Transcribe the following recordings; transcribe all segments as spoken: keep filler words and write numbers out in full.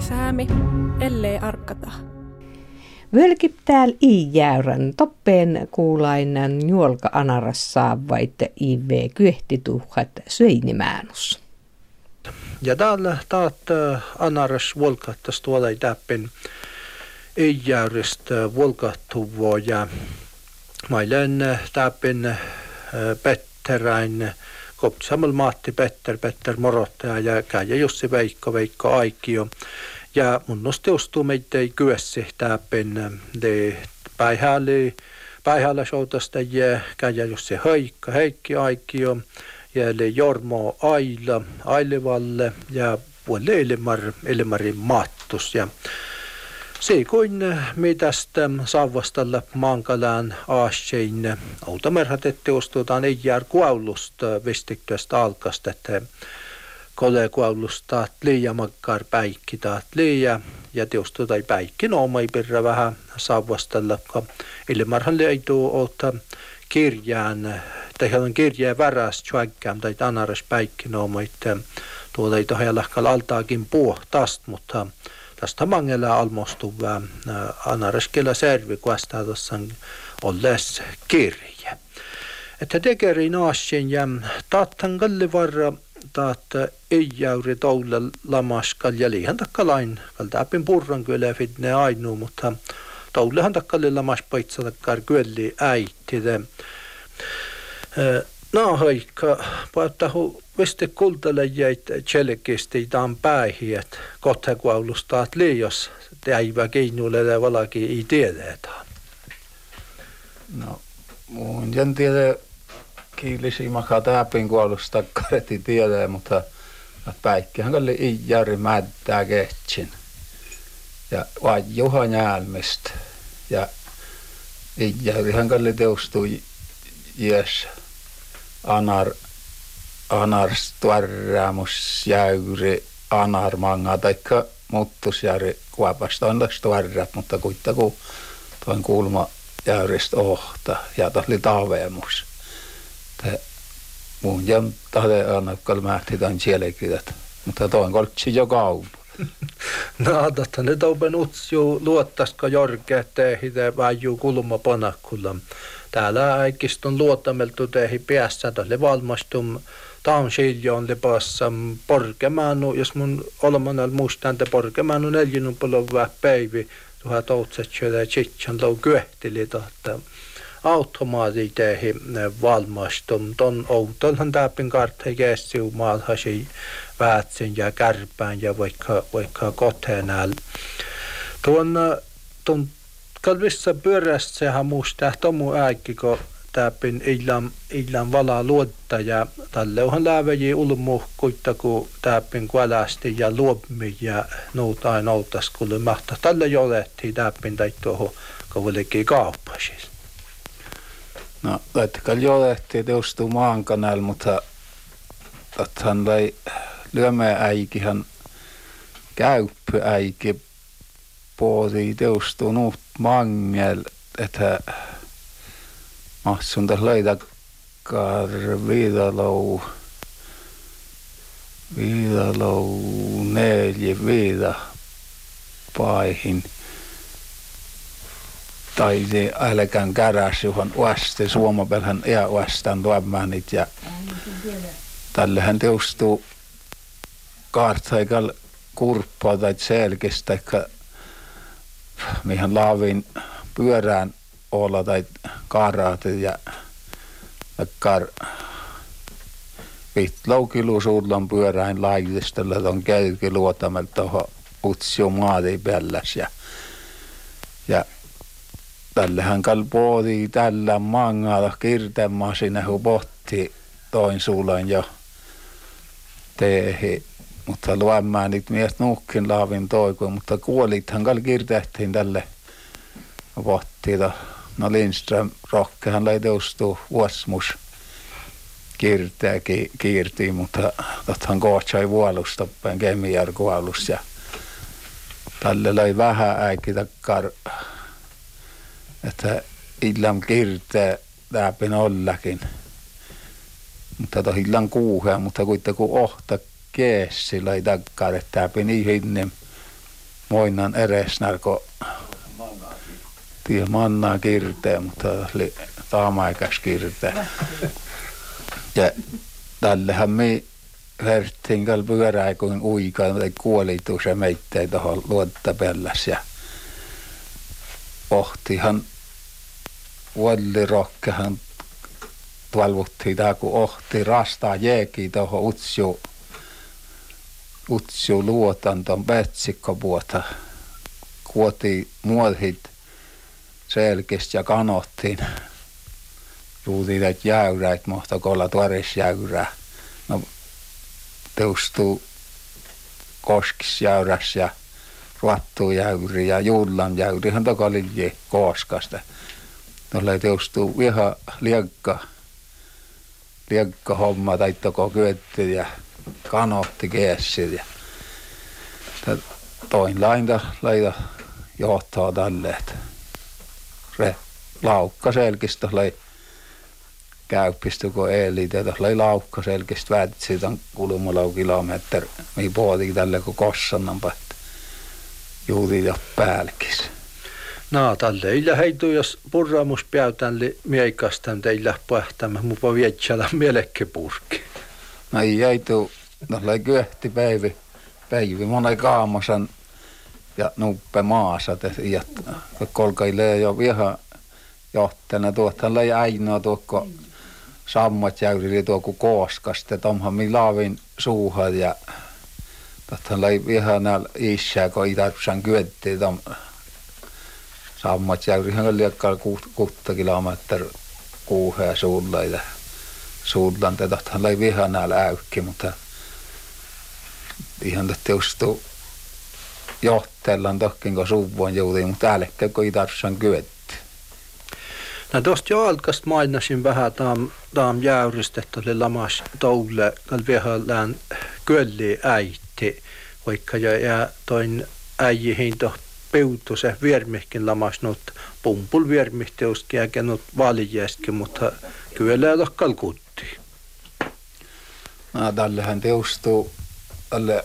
säämi, ellei arkata. Völkip tääl iijäyrän toppeen kuulainen juolka anaras saavaitte ive kyhtituhat syöinimäänus. Ja täällä taat anaras volkattas tuolla täppen iijäyristä volkattuvaa ja mailen täppen Petteräin kopti samalla Maatti Petter, Petter Morottaja ja käy Jussi Veikko, Veikko Aikio. Ja mun nostustuu meitä ei kyössi täppen de päihäli, päihällä shoutasta ja käy Jussi Heikka, Heikki Aikio ja le Jormo Aila, Ailevalle ja puolelle Elimar, Elimarin Mattus ja se kuin me tästä saavastalla Maankalään aassein autamerhatette ostutaan ei jää kuaulusta vestiktyöstä alkasta, että kole kuaulusta liian makkar päikki taat liian ja teostuta ei päikki nooma ei pirra vähän saavastalla, kun Elimarhan leituu oota kirjaan, tai on kirjaa väräs tjuäkkään tai anaras päikki nooma, että tuolla ei tohja lahkal altaakin puhtast, mutta tästä mangella almostuvaa anaraskella servi kuastaa tuossa olles kirje. Että tekerin aasien ja taattan kallivarra taat ei jäyri toulle lamaskal ja liihan takkalain kaltaapin purran kyllä fitne ainu, mutta toullehan takkalle lamas paitsatakkar kyllä äitide. No haikka, paitahu veste kultalle jäit tselkeesti taan päihin, että kothekuaulustaat liios täivä keinulle ja valakin ei tiedetään. No, mun en tiedä kiilisi makaa täpin kualusta karetti tiedä, mutta päikkihän kalli ei järi mättää kehtsin. Ja vai Juhan Jälmistä. Ja ei järihän kalli teostui jes anar Anars tuarraamus jäyri anarmanga taikka muttusjäri kuopasta on tästä tuarraat, mutta kuitenkin tuon kulma jäyristä ohta ja tohli tavemus. Mun jam tahde annakal mähti tämän sielekirjat, mutta tuon koltsi jo kaun. No, totta nyt open utsiu luottasko jorkea tehitä väijuu kulma panakkulla. Täällä aikistun luottameltu tehi päässä tolle valmastum taun siljoon lepassa porkemaanu, jos mun olmanal muistan, että porkemaanu neljänun paljon vähän päivi tuhat toutsetsyötä ja tsitsan lau kyöhtili tohta automaati tehi valmastum. Ton outolhan täpin karttei käsiu maalhasi väätsin ja kärpään ja vaikka, vaikka koteenääl. Tuon, tuon kalvissa pyörästä sehän muistaa tomu äikki, kun täpin illan, illan valaa luotta ja tälle onhan lääväjiä ulmu kuitta, kun täpin kualasti ja luopmi ja noutain outas, kun mahtaa. Tälle jolettiin täpin tai tuohon kovallekin kauppasis. No, laittakaa jolettiin teostuu Maankanäällä, mutta hän lai lyömä äikihän käyppy äiki puoli teostuu nuut mangel, että mahsun tässä leitakar viidalou, viidalou neljä viida paihin. Tai se älkään käräs, johon vaste suomapelhän ja vastaan tuomanit ja tällähän teostuu kaartaikal kurppaa tai selkeästä, mihin laavin pyörään olla tai kaaraatit ja kar vitlaukilu suudlan pyöräin laitistella ton käyki luotamelta tuohon utsio maati pälläs ja ja tällähän kalpooti tällä mangalla kirtemaa sinne kun pohti toin suulan jo teehi. Mutta luomaan niitä mies nuhkin laavin toikoon, mutta kuolithan kal kirtehtiin tälle pohtiita. No Lindström rohkehan lai teustuu vuosmus kirteä ki, kiirtiin, mutta tottahan kohtsai vuolusta päin kemiar kuolus ja tälle lai vähän äikki takkar, että illan kirteä täpin ollakin. Mutta toh illan kuuhea, mutta kuitenkin ohta keessillä ei takkar, että täpin ihinnem moinnan eresnär, kun tii mannaa kirteen, mutta oli taamaikas kirteen. Ja tällähän me verttiin kal pyörää kuin uikaa, mutta kuolitus ja meittei tuohon luottapellas. Ja ohtihan vuolirokkehan tuolvuttiin tää, kun ohti rastaa jeeki tuohon utsiu, utsiu luotanton petsikkopuota. Kuotiin muohit selkistä ja kanottiin. Ruutiin näitä jäyräitä, mohtakolla tuoris jäyrää. No, teustuu koskisjäyräs ja ruottujäyri ja juulan jäyrihan toka oli kooskasta. Tuolla teustuu viha liekka, liekka homma tai toko kyötti ja kanotti keessi. Ja toin lainta laita johtaa tälle, että se laukka selkistä lai käyppistä, kun eeli, tuossa lai laukka selkistä väät, siitä on kulmalla kilometri, mihin puhutiin tälle, kun kossannan päät juuri jo päälkis. No, tälle ei heitu, jos purramus päätän, niin miekastan teillä pähtämään, mutta vietsälä mielekkipurki. No ei heitu, no lai kyöhti päivi, päivi monen kaamosan ja nuppe maassa, ja kolkaille jo viha johtena tuohon lai ainoa tuokko sammat jäyrili tuokko kooskasta, että onhan mi laavin suuhat ja tuohon lai viha näillä isää, kun ei tarvitsen kyöttiä tuon sammat jäyrihän oli liekkaan kuutta kilometriä kuuheen suulla ja suullaan, että tuohon lai viha näillä äykki, mutta ihan teustuu johteellaan tohkin, kun suuvuon juuri, mutta älkää, kun ei tarvitsen kyöttiä. No tuosta jo alkast mainasin vähän taam, taam jäyristä, että oli lamas toulle, kun vihallaan kölli äiti, vaikka jo jää toin äijihin tuohon peutu se viermihkin lamas nuut pumpul viermihtiuskin ja kenut valijäskin, mutta kyllä ei ole kalkutti. No tällähän teustuu tälle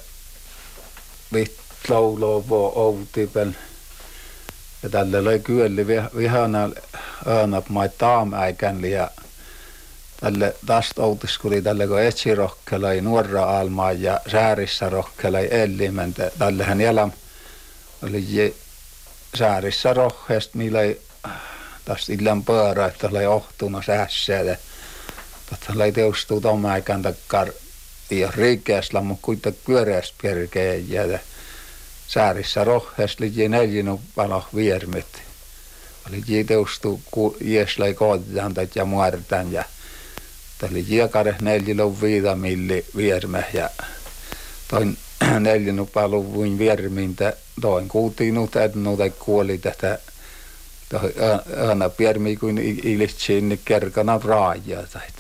vittlaulovo outipel. Ja tälle oli kyölli vihana öönap mai taamäikänli ja tälle tästä outiskuli tälle kun etsirohkelai nuorra almaa ja säärissä rohkelai ellimentä. Tällähän jäljellä oli säärissä rohkeasti, millä ei tästä illan pöörä, että oli ohtuna säässää. Tätä oli teustuu taamäikän takkar ei ole riikeäsla, mutta kuitenkin pyöreästi perkeä. Säärissä rohkeasti oli neljänut palo viermit. Oli teustuu jäslai kooditaan ja muertan ja oli jiekare neljälun viida milli vierme ja toin neljänut palo vuin viermintä toin kuutinut etnu tai kuoli tätä aina viermi kuin ilitsiin niin kerkana raajaa taita.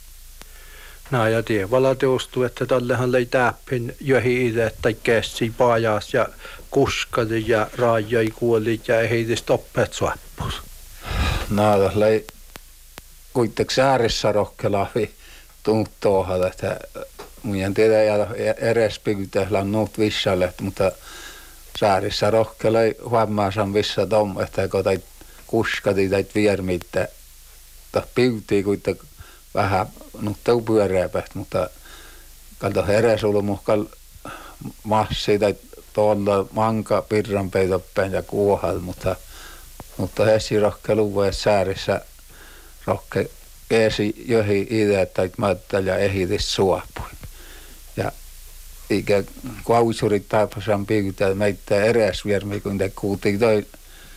No ja tievala teustuu, että tällähän löi täppin johi itse tai käsi pajas ja kuskali ja raajai kuoli ja ei heitä stoppeet suoppus. No tässä löi kuitenkin säärissä rohkelaavi tuntoohan, että minä tiedä ja edes pyytäisellä on nuut vissalle, mutta säärissä rohkelai huomaasan vissa tom, että kun tait kuskati tait viermittä, että pyytii kuitenkin vähän nutteu pyöreäpäät, mutta kalta edes ollut muhkal massi tai tuolla manka pirran peitoppeen ja kuohal, mutta mutta hesi rohkelu voi säärissä rohke eesi johi itse tai mattal ja ehitis suopui. Ja eikä kausurit taipasan pyytää meitä eräs viermi, kun te kuutiin toi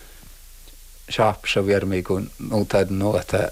saapsa viermi, kun nuutat nuota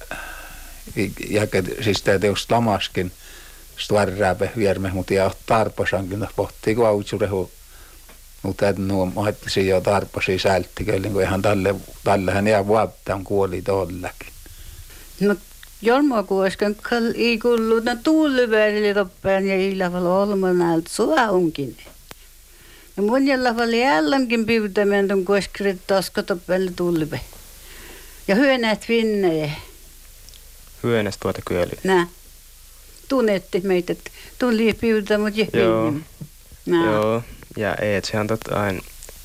ja siis tämä teosta lamaskin stuarraape vierme, mutta ei ole tarpasankin, pohtii kausurehu nuutat nuo mahdollisia jo tarpasia sälttiköille, kun ihan tälle, tällähän jää vuottaan kuoli tollakin. No jolma kuoskan kall ei kullu na tuulivärille toppaan ja illavalla olmanalta suahunkin. Ja mun jällavalla jällankin pyytämään ton kuoskrit taskatoppaalle tuulivä. Ja hyönät vinnejä. Hyönäs tuota kyöli. Nää. Tunnetti meitä, että tuli pyytää mut ja Joo. Nää. Joo. Ja et sehän tot aina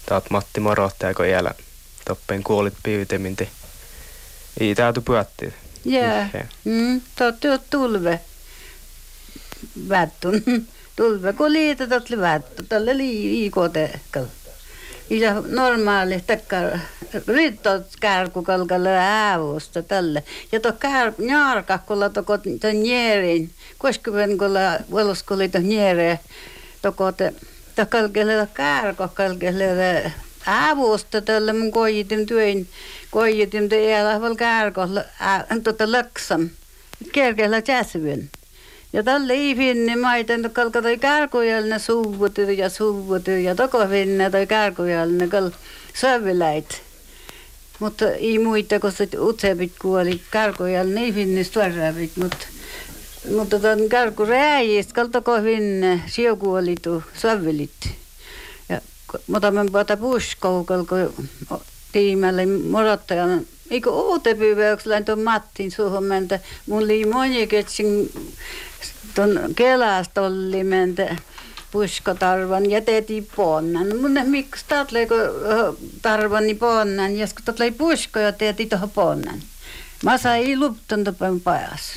Taat Matti Morottaako iällä toppeen kuolit pyytäminti. Ei täytyy pyöttiä. Jaa, mm, totti on tulve. Vättun. Tulve, kun liitä totti vättu. Tälle liikotekal. Ja normaali takkar. Ryttot kärkukalkalle äävusta tälle. Ja to kär njarkakkolla toko ton njerin. Koskuen kolla vuoloskoli to njere. Toko te to kalkelle kärkokalkelle äävusta tälle mun koitin työn. Koitin te elävällä kärkolla tota löksam. Kerkellä jäsvyn. Ja tälle ei finni maiten, että kalka toi kärkujälne suuvutyy ja suuvutyy ja toko finne toi kärkujälne kal söviläit. Mutta ei muita, kun se utsepit kuoli kärkujälne, ei finni stuarravit, mutta mutta ton kärkuräjistä kal toko finne sijokuolitu sövilit. Ja mutta me puhuta puskoukal, kun tiimälle morottajan. Eikö uutepyyväyksellä tuon Mattin suhun mentä. Mun oli moniketsin tuon Kelastolli mentä puskotarvan ja teeti ponnan. Mun miksi tatleeko tarvani ponnan, ja kun tatlei pusko ja teeti tuohon ponnan. Mä sain lupton tuon pajas.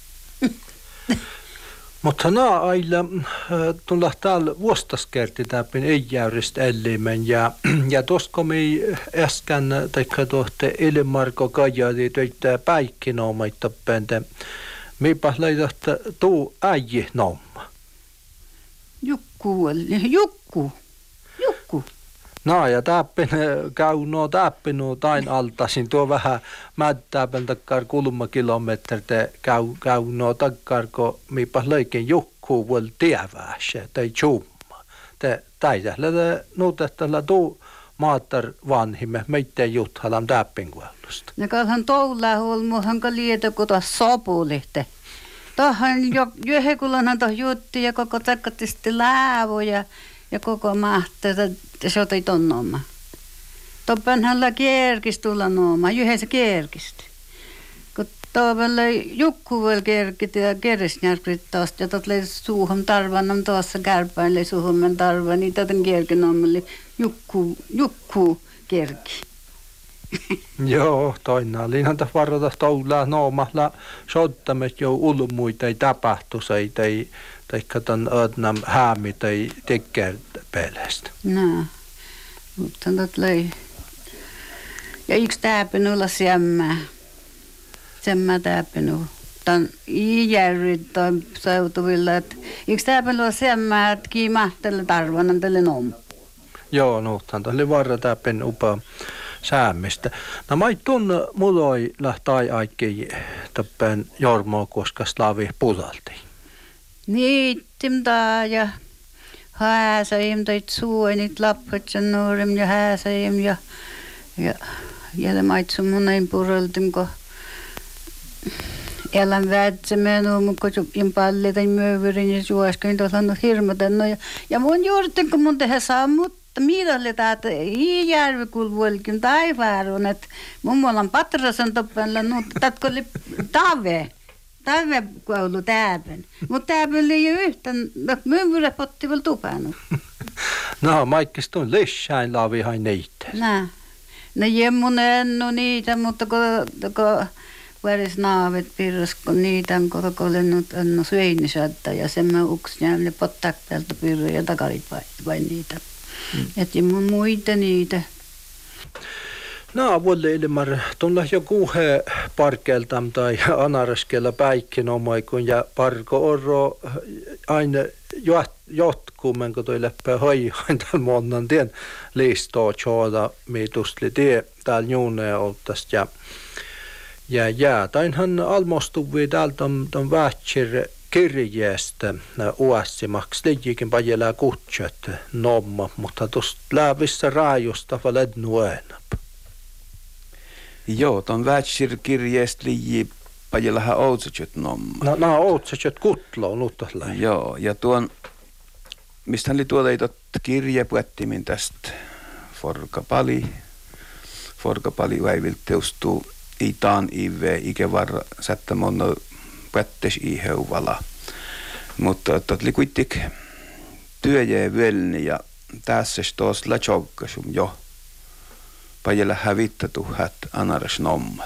Mutta naa ailla tulla täällä vuostaskerti täpin ei jäyristä elimen ja ja tosko me äsken taikka tohte Elimarko Kajali töitä päikkinoomaita pente. Meipä laitatte tuu äijä nomma. Jukku oli, jukku, jukku. No ja täppin käy no täppin no tain altasin tuo vähän mättääpän takkar kulmakilometritä käy käy no takkar ko mipa leikin jukku vol tieväässä tai chumma. Te täidällä nuutettalla tuu maattar vanhimme meitten juthalan täppin kuollusta. Ja kalhan toulaa holmuhan ka lieta kota sopulihte. Tohan jo johekulanhan toh jutti ja koko takkatisti läävoja. Ja koko mahtaa, että se otai ton nooma. Toppanhalla kierkis tulla nooma, yhdessä kierkisti. Kun toivalla jukku vielä kierkit ja keresnjärkrit taas, ja tot leisi suuhun tarvan, tuossa kärpäin leisi suuhun tarvan, niin täten kierkin noomalla jukku, jukku kierki. Joo, toina liinhan tässä varata toulaa noomalla sottamet jo ulmuita ei tapahtu, ei tai taikka ton ödnam häämi tai tekkär pelestä. No, mutta tot lei. Ja yksi täpin olla semmää. Semmää täpin olla. Tän iijärrit toi seutuvilla, että yksi täpin olla semmää, että kiimahtelle tarvanan tälle nomu. Joo, no, tämän oli varra täpin upa säämistä. No mä ei tunne muloi lähtai aikki tappen Jormo, koska slavi pulaltiin. Niittim taa ja hääsäim tai suonit lappat ja nuorim ja hääsäim ja ja jälle maitsu monen puraltim ko elän vätsä menu muko jupin palle tai myövyrin ja juoskin tuolla on hirmoten no ja ja mun juurtin kun mun tehdä saa mutta midalle taat ei järvi kulvuolikin taivaaron että mun muolan patrasan toppella no tatko oli tave. Tave koulu täpän. Mutta täpän oli jo yhtään, myymyrä potti vielä tupannut. No, maikkistun lissäin laavihan niitä. Nää. No jemmun ennu niitä, mutta kun, kun väris naavet pirras, kun niitä on kotokolennut ennu syöinnisöttä ja sen mä uksi jäälle pottak päältä pyrrä ja takarit vai, vai niitä. Mm. Et jemmun muita niitä. No, vuolle ilmar tuolla jo kuuhe parkeltam tai anaraskella päikkinomaikun ja parko orro aina jotkumen, kun toi leppää hoihain täällä monnan tien listoa tjooda, mitustli tie täällä juuneen oltast ja ja ja tainhan almostuvi täältä ton vähtsir kirjeestä uassimaks liikin pajelää kutsut nomma, mutta tuosta läävissä raajusta valet nuenap. Joo, ton vätsir-kirjeest liiji pajelahan outsatjut nomma. No, no outsatjut kutloon uuttasla. Joo, ja tuon, mistä hän oli tuolla ei tot kirjepuettimin tästä Forkapali. Forkapali väiviltä teustuu itaan ive ikävarra sättä monno puettes iheuvala. Mutta tot oli kuitenkin työjää välni ja tässä tuossa lätsokkasum jo. Pajalla hävittä tuhat anaras nommat.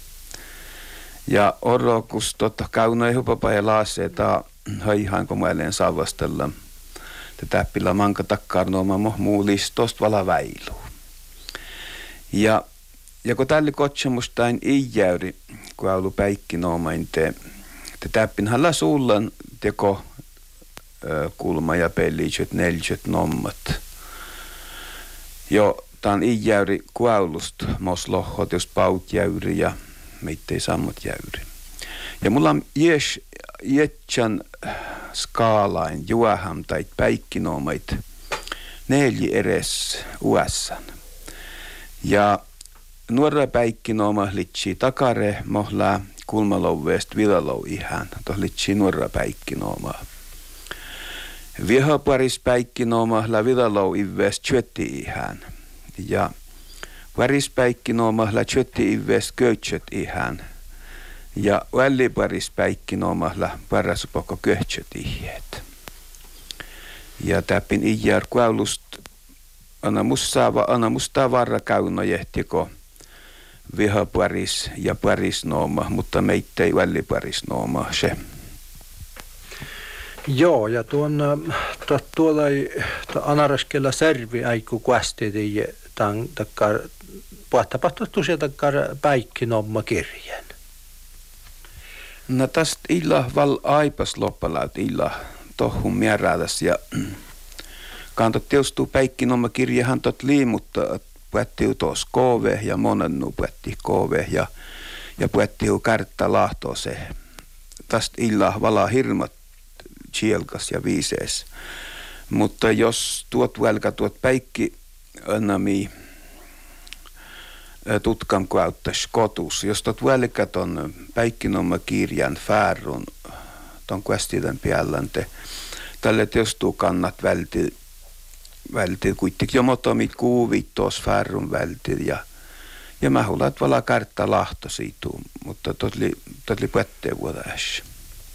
Ja orrokus totta kauna ei hupa paja laaseeta haihaanko muelleen saavastella. Tätä pillä manka takkaan nooma muu listosta vala väilu. Ja, ja kun tälle kotsemustain iijäyri, kun aulu päikki noomain te, te täppinhän la suullan teko ö, kulma ja pelliisyt neljyt nommat. Jo tämän iijäyri kuaulust mos lohot, jos paut jäyri ja meittei sammot jäyri. Ja mulla on jes jetsän skaalain juoham tai päikkinoomait neljä eres uassan. Ja nuora päikkinooma litsi takare mohlaa kulmalouveest vilalou ihan. Tuossa litsi nuora päikkinoomaa. Viehoparis päikkinooma la vilalou iveest tjötti ihan. Ja värispäikkinooma la tjötti iveest köytsöt ihan. Ja väliparispäikkinooma la parasupoko köytsöt ihet. Ja täpin iijär kuaulust Anna musta anna musta varra kauna jehtiko vihaparis ja parisnooma, mutta meittei väliparisnooma se. Joo, ja tuon tuolla anaraskella servi aiku kuasti tämän takkar puhtapahtoistu sieltä takkar päikkinomma kirjan. No tästä illa val aipas loppalaut illa tohun mieräätäs ja kantot teostuu päikkinomma kirjahan tot liimutta puettiu tuossa kove ja monennu puetti kove ja ja puettiu kärttä lahtoa se. Tästä illa vala hirmat chielkas ja viisees. Mutta jos tuot välkä tuot päikki annami tutkan kuauttas kotus, jos tuot välkä ton päikkinomma kirjan fäärun ton kuestiden piellante, tälle teostuu kannat välti vältil kuitenkin jo motomit kuuvit tuossa färrun vältil ja ja mä hulat vala kartta lahto siitä, mutta totli totli puetteen vuodessa.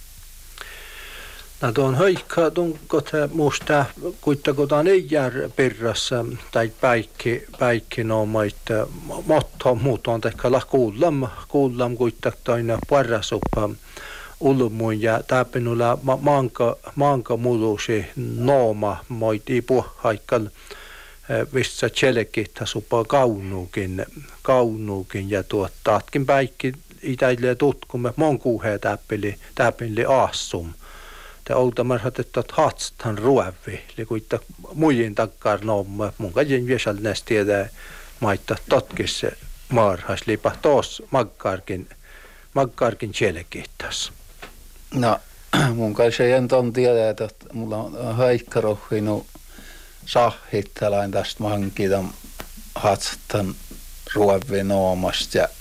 No tuon hoikka tunko te musta kuitenkaan ei jää perrassa tai päikki päikki noomait motto muuton tehkalla kuullam kuullam kuitenkaan parasuppa ulmuun ja täppinulla maanka maanka mulusi nooma moiti puhaikkal missä chelekittä supa kaunuukin kaunuukin ja tuottaatkin päikki itäille tutkumme monkuhe täppili täppili aassum te oltamarhat että hatstan ruovi eli kuitta muijin takkar nooma mun kajen viesal näs tiedä maita totkis marhas lipa tos magkarkin magkarkin chelekittas. No, mun kanssa ei enton tiedä, että mulla on haikkarohinu sahhittalain tästä mankitan hatstan ruovinoomasta ja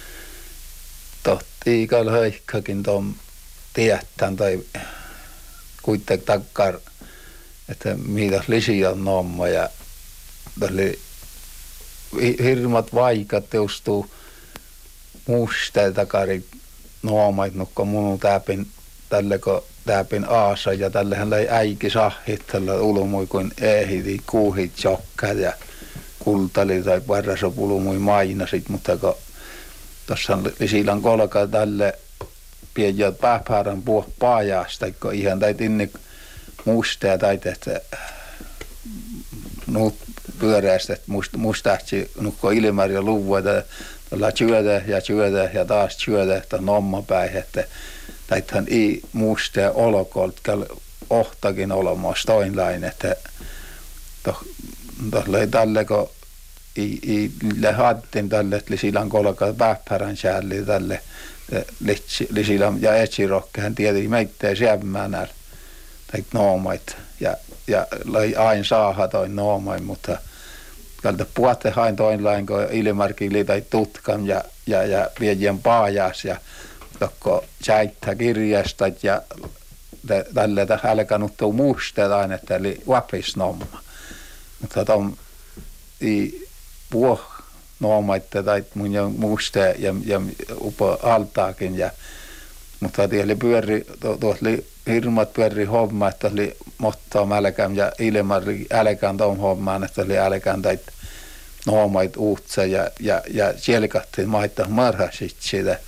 tohti ikällä haikkakin tuon tietän tai kuitenkin takkar, että mitä lisiä on nooma ja oli hirmat vaikat teostuu musta takari noomait nukko munu täpin tälleko täpin aasa ja tällehän läi äiki sahit tällä ulumui kuin ehiti kuuhit jokkat ja kultali tai varraso ulumui mainasit mutta kun tossa lisilan kolka tälle pienjät pähpääran puh paajasta kun ihan täit inni musta ja täit että nuut pyöräistä että musta mustahtsi nukko ilmar ja luvua tällä syödä ja syödä ja taas syödä että nomma päin että täithän ei musta ja olokolt ohtakin olemassa toinlain että tuolla ei tälle kun ei lähdettiin tälle että lisilan kolka pähpärän sääli tälle lisilan ja etsirokkehan tiedä meitä siämmään näillä täitä noomait ja ja lai aina saada toin noomain mutta kalta puhutte hain toinlain kun ilmarkili tai tutkan ja ja ja viejän paajas ja tokko säittä kirjastat ja tälle tähän alkanut tuu musta aina että oli vapisnomma mutta tom i puh noomaitte tai mun ja musta ja ja upo altaakin ja mutta tieli pyöri tuossa hirmat pyöri homma, että oli mottaa mälkään ja ilman älkään tuon hommaan, että oli älkään tai noomait uutsa ja, ja, ja sielkattiin maita marhasit siitä.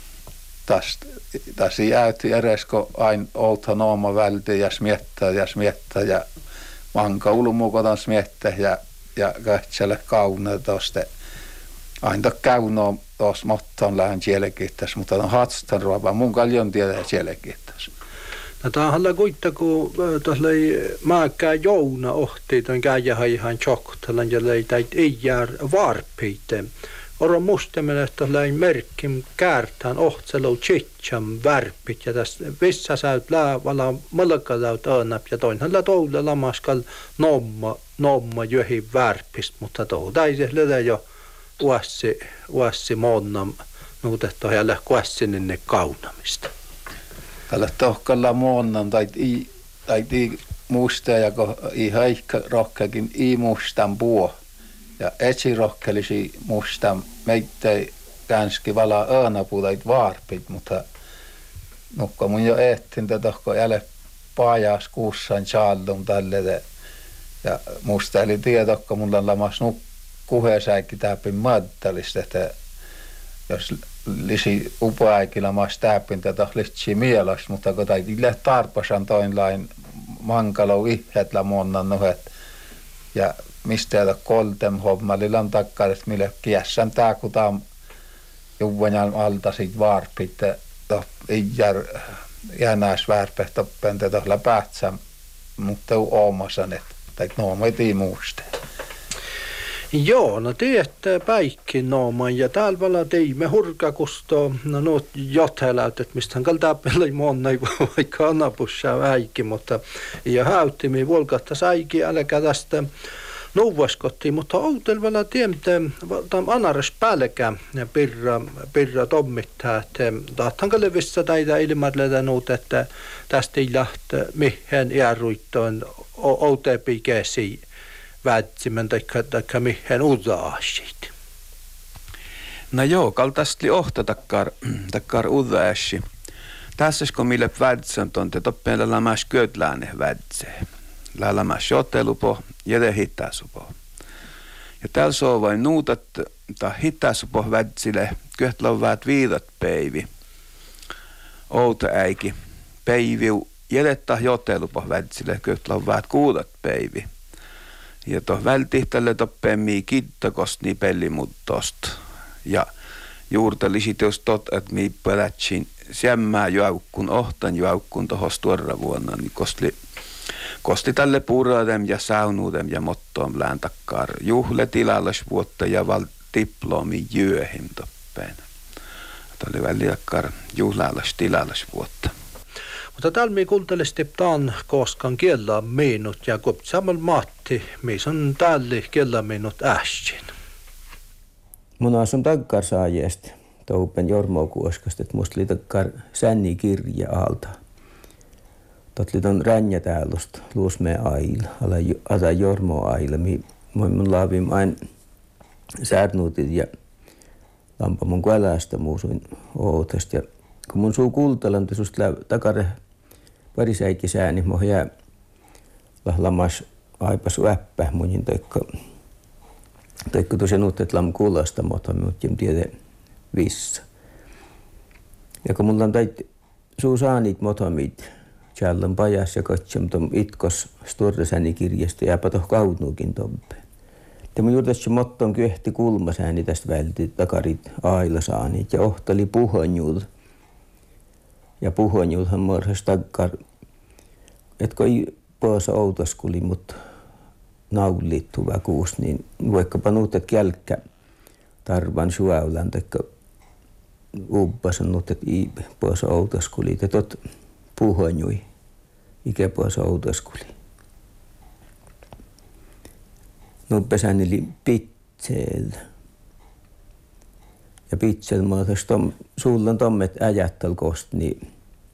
Tässä jäytti edes, kun aina outa nooma välti ja smiettää ja smiettää ja manka ulmukotan smiettää ja, ja kähtselle kauna tuosta. Aina käynoo tuossa mottaan lähen sielkittäisi, mutta on hatstan ruopaa. Mun kaljon tiedä sielkittäisi. No tämähän kuitenkin tuossa maakkää jouna ohti tuon käjähän ihan tjoktalan ja leitäit ei jää varpiite. Oro musteminen, että läin merkkim käärtään ohtselu tsitsam värpit ja tässä vissa säyt läävala malkalaut öönäp ja toinhan lä toule lamaskal nomma, nomma jöhi värpist, mutta tou täisellä jo uassi, uassi monnam nuutettu ja kuassinenne kaunamista. Tällä tohkalla monnan tai i tai i musta ja ko i haikka rohkakin i mustan puo ja etsi rohkelisi mustan meitä känski vala öönapuutait vaarpit, mutta nukka mun jo ehtin tätä tohko jäle pajas kuussan chaldum tälle ja musta eli tiedokka mulla on lamas nuk kuhesäikki täpin madtalista, että jos lisi upoäikillä maas täpin tätä litsi mielas, mutta kun taitille tarpasan toinlain mankalo ihhetla monnan nohet ja mistä jätä koltem hommalilla on takkar, että mille kiessän tää kun taam juvenjan alta sit vaarpit, että ei jär jänäis värpeh toppen tätä läpähtsä, mutta on omasan, että tai nooma ei muusta. Joo, no teette päikki nooman ja täällä teimme hurkakusto, no nuot jotheläytet, mistä hän kaltaa pelai monna, vaikka anapussa väikki, mutta ja häyttimi volkahta saiki, älkää tästä nuuvaskottiin, mutta outelvalla tiemte, tam anaras pälkä ja pirra, pirra tommittaa, että tahtan kalevissa taita ilmadleta nuut, että tästä ei lähtee mihin jääruittoon outepi käsi. Väitsimän taikka mihin uudaasit. No joo, kaltaisesti ohta takkar, takkar uudaasit. Tässä kun mille väitsän tuonte toppeen lämmäs kötläänne väitsee. Lämmäs jotelupo ja te hittasupo. Ja täällä se on vain nuutat, tai hittasupo väitsille, köhtlä on väät viidat päivi. Outa äiki. Päiviu jälettä jotelupo väitsille, köhtlä on väät kuudat päivi. Ja tuohon vältihtälle toppemii kittakost niin pellimuttost. Ja juurtelisi teos tot, että mii pelätsin sämmää jäukkun, ohtan jäukkun tohos tuorra vuonna, niin kostli, kostli tälle puradem ja saunuudem ja mottoom lään takkar juhle tilallas vuotta ja val diplomi jöhim toppeen. Tämä oli väli takkar juhlallas tilallas vuotta. Mutta täällä me kuuntelisesti taan koskaan kiellä minut ja kun samalla Matti, missä on täällä kiellä minut äsken. Mun asun takkar saajesta, toupen Jormo Kuoskasta, että musta oli takkar sänni kirja alta. Tot oli ton ränjä täällosta, luusmeen aila, ala Jormo aila, mi mun laavim aina säädnuutit ja lampa mun kuälästä muusuin ootasta. Ja kun mun suu kultalan susta takare parisäikki sääni, mä jää lamas aipas väppä munin toikko. Toikko tosiaan nuut, että lam kuulasta, mutta mut jem tiede vissa. Ja kun mulla on tait suu saanit motomit, tjallan pajas ja kotsam tom itkos sturresääni kirjasta ja patoh kautnuukin tompeen. Ja mun juurtas motton kyhti kulmasääni tästä välti takarit aila saanit ja ohtali puhonjul. Ja puhonjulhan morhas takkar, että kun ei poosa outoskuli, mutta naulittu väkuus, niin vaikkapa nuut, että kälkkä tarvan suäylän, taikka ubbasan nuut, että ei poosa outoskuli, että tot puhonjui, ikä poosa outoskuli. Nuppesään eli pitseellä. Ja pitsel maatas tom, sulla on tommet äjättelkost, niin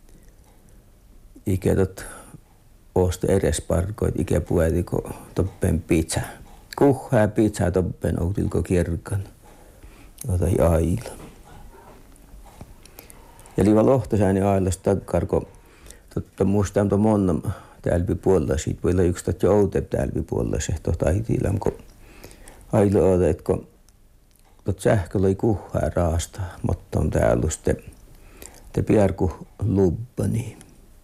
ikä tot osta edes parkoit, ikä puetiko toppen pizza. Kuhää pizza toppen outilko kirkan. Otai aila. Ja liiva lohtosääni ailasta takkarko Totta muistan tuon monna täälpi puolella siitä. Voi olla yksi tätä joutep täälpi puolella se tuota aitiilän, kun ailo ole, että kun tuot sähköllä ei kuhaa raasta, mutta on täällä sitten te piarku lubbani.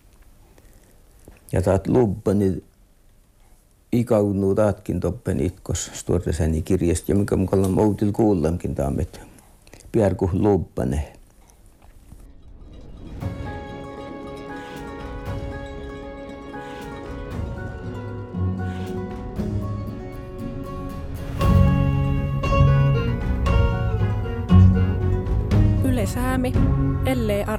Ja taat lubbani ikaunuu taatkin toppen itkos stuorteseni kirjasta, ja mikä mukalla on outil kuullamkin taamet piarku lubbane. Yle Säämi, ellei